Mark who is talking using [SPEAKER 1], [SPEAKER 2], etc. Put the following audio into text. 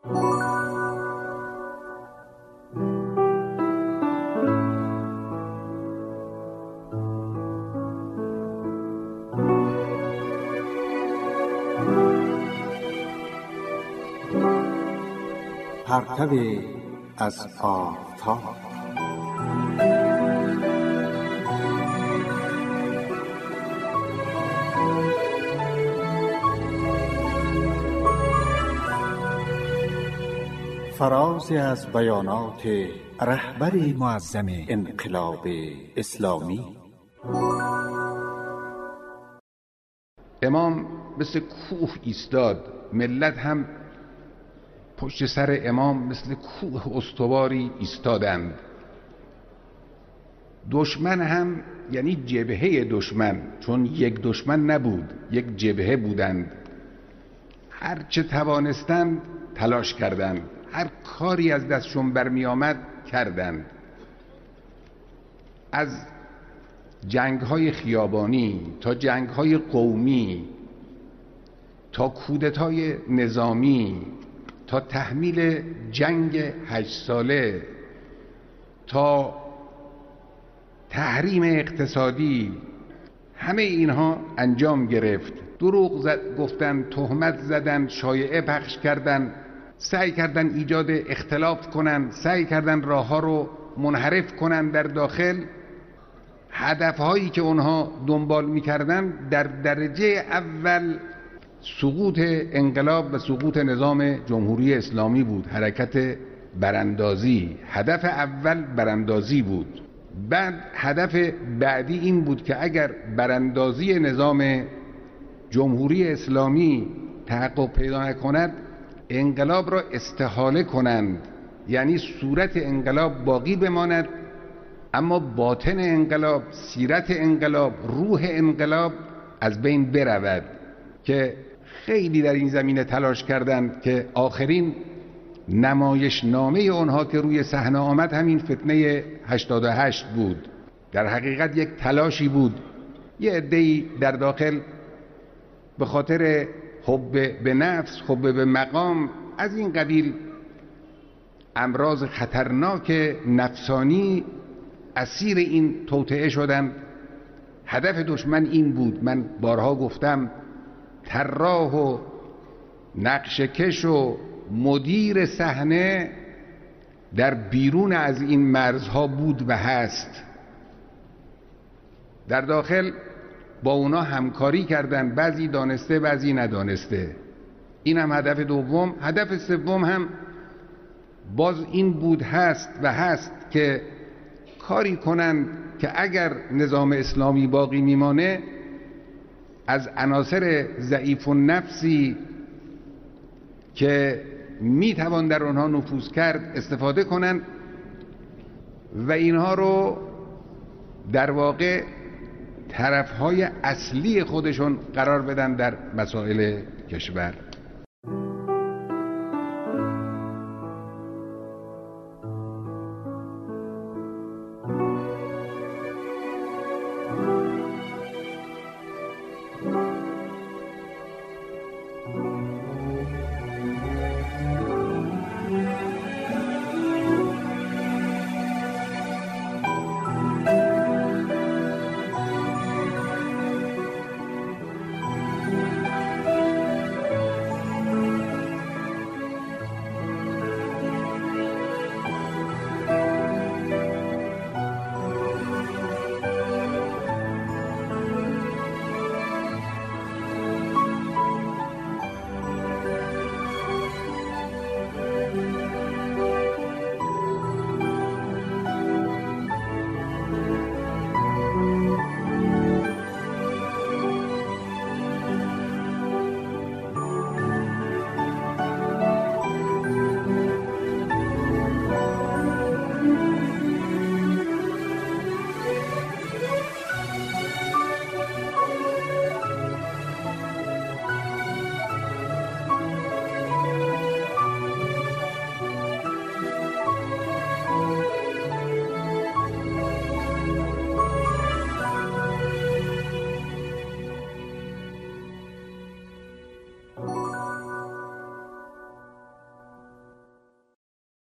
[SPEAKER 1] پرتو از آفتاب. فرازی از بیانات رهبر معظم انقلاب اسلامی.
[SPEAKER 2] امام مثل کوه ایستاد، ملت هم پشت سر امام مثل کوه استواری ایستادند. دشمن هم یعنی جبهه دشمن، چون یک دشمن نبود، یک جبهه بودند، هر چه توانستند تلاش کردند، هر کاری از دستشون برمی آمد کردند. از جنگ‌های خیابانی تا جنگ‌های قومی تا کودتای نظامی تا تحمیل جنگ 8 ساله تا تحریم اقتصادی، همه اینها انجام گرفت. دروغ گفتن، تهمت زدن، شایعه پخش کردن، سعی کردن ایجاد اختلاف کنن، سعی کردن راه‌ها رو منحرف کنن در داخل. هدفهایی که اونها دنبال می‌کردن در درجه اول سقوط انقلاب و سقوط نظام جمهوری اسلامی بود، حرکت براندازی. هدف اول براندازی بود. بعد هدف بعدی این بود که اگر براندازی نظام جمهوری اسلامی تحقق پیدا نکند، انقلاب را استحاله کنند، یعنی صورت انقلاب باقی بماند اما باطن انقلاب، سیرت انقلاب، روح انقلاب از بین برود. که خیلی در این زمینه تلاش کردند که آخرین نمایش نامه اونها که روی صحنه آمد همین فتنه 88 بود. در حقیقت یک تلاشی بود، یه عده‌ای در داخل به خاطر حب به نفس، حب به مقام، از این قبیل امراض خطرناک نفسانی اسیر این توطئه شدند. هدف دشمن این بود، من بارها گفتم، طراح و نقشه‌کش و مدیر صحنه در بیرون از این مرزها بود و هست. در داخل با اونا همکاری کردن، بعضی دانسته بعضی ندانسته. این هم هدف دوم. هدف سوم هم باز این بود، هست و هست، که کاری کنند که اگر نظام اسلامی باقی میمانه از عناصر ضعیف النفسی که میتوان در آنها نفوذ کرد استفاده کنند و اینها رو در واقع طرفهای اصلی خودشون قرار بدن در مسائل کشور.